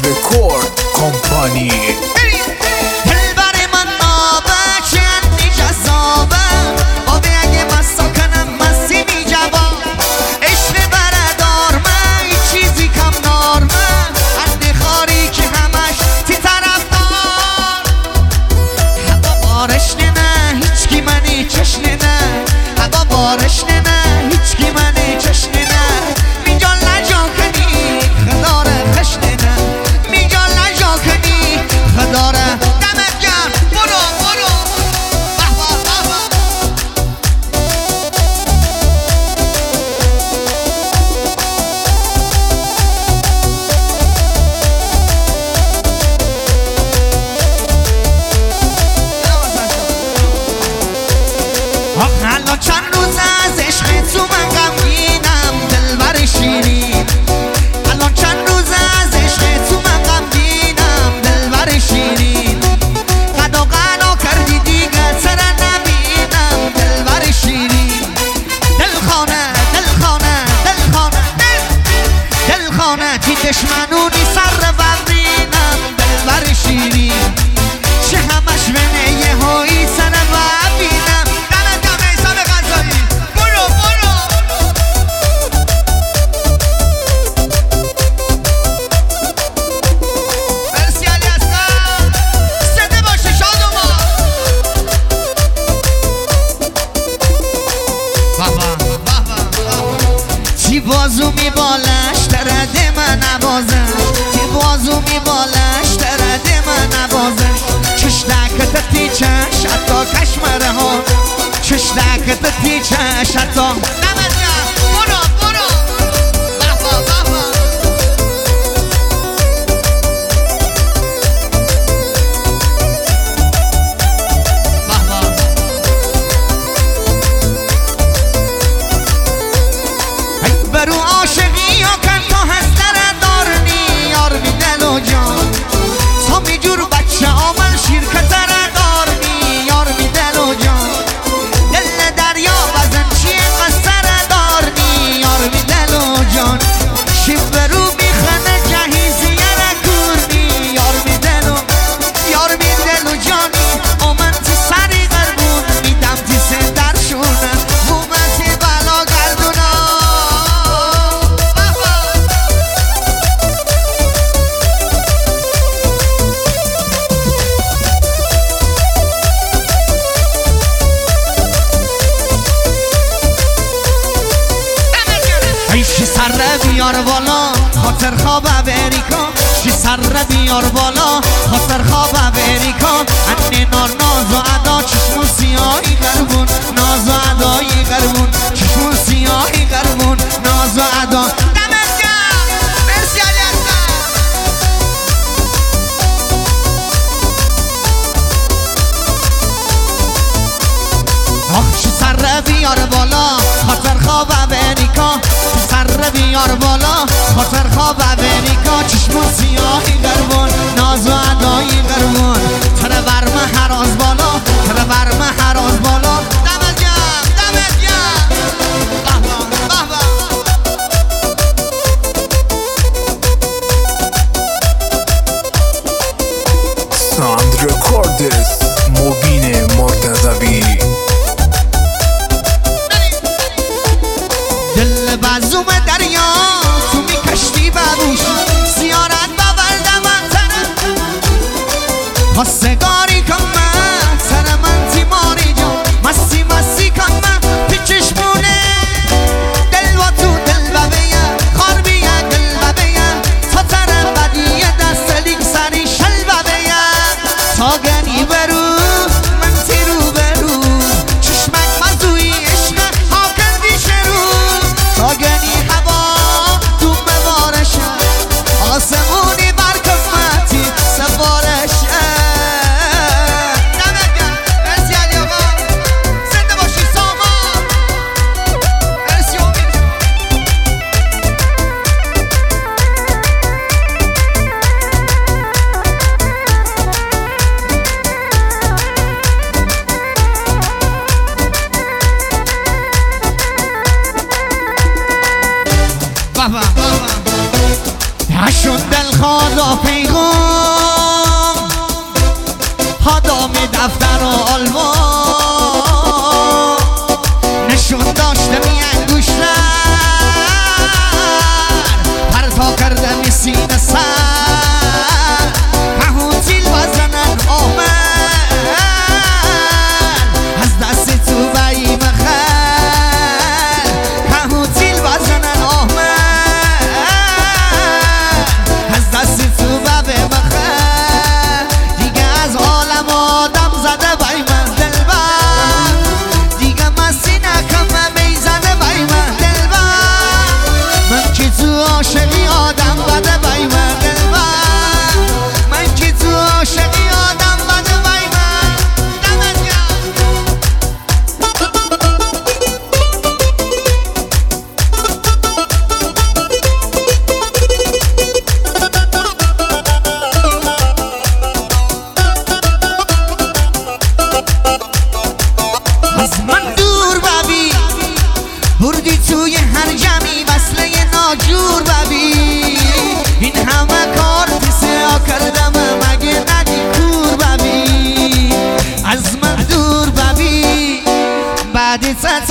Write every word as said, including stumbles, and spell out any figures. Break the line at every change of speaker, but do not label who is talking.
رکورد کمپانی.
دشمنونی سر ببینم دلبر شیرین چه همش منه یه هایی سر ببینم دمت گرم میثم غزالی. برو برو مرسی علی اصغر زنده باشه شادوما. بابا بابا چی بازو میبالش درده من نوازش، تی بازو میبالش درده من نوازش. چش دکت تیچش حتی کشمره ها، چش دکت تیچش حتی نمدیم. برو برو بابا بابا بابا برو عاشقی یا کن تو هست جان تا میجور بچه آمن شیرکت دارنی یار می دل و جان دل دریا بزن چیه قصر دارنی یار می دل و جان شیف برو بیخنه جهیزی یره کورنی یار می دل و یار می دل و جانی آمن تی سری قربون میدم تی سه درشونه مومتی بلا گردونا. شی سر بیار بالا خاطر خواب امریکا، شی سر بیار بالا خاطر خواب امریکا. انی نار ناز و ادا چشمون سیاهی قربون، ناز و ادایی قربون چشمون سیاهی قربون، ناز و ادا. دمت گرم مرسی علی اصغر. آخ شی سر بیار بالا خاطر خواب امریکا، سر بیار بالا خاطر خواب امریکا. چشمون سیاهی قربون ناز و ادایی قربون تره برمه هراز بالا تره برمه هراز بالا. دمت گرم دمت گرم. بابا بابا
ساند رکوردز مبین مرتضوی.
دل بزوم دریا تو می کشتی ببوش زیارت ببردم انتنه خواستگاری کن من سر من تیماری جان مستی مستی کن من پی چشمونه دل و تو دل ببیه خار بیه دل ببیه تا تر بدیه دست لیک سری شل ببیه تا گنی برو من تیرو برو چشمک مزوی عشق ها کردی شروع تا گنی هوا تو مبارشه آسمونی بر کفمتی سفارشه. دمت گرم مرسی علی آقا زنده باشی سامان. مرسی امید. بابا بابا نشون دل خدا پیغام هادام دفتر و آلمان نشون داشته می انگوشتر پرتا کرده می سینه سر کهوتیل بزنن آمد از دست تو بایی مخل کهوتیل بزنن آمد از دست تو ببه مخل دیگه از عالم آدم زده بای من دلبر دیگه مستی نکن میزنه بای من دلبر من که تو عاشقی آدم بده بای من دلبر من که تو عاشقی آدم بده بای من دمت گرم از من دور ببی بردی توی هر جمعی وصله ناجور ببی این همه کار تسیا کردم مگه ندی کور ببی از من دور ببی بعد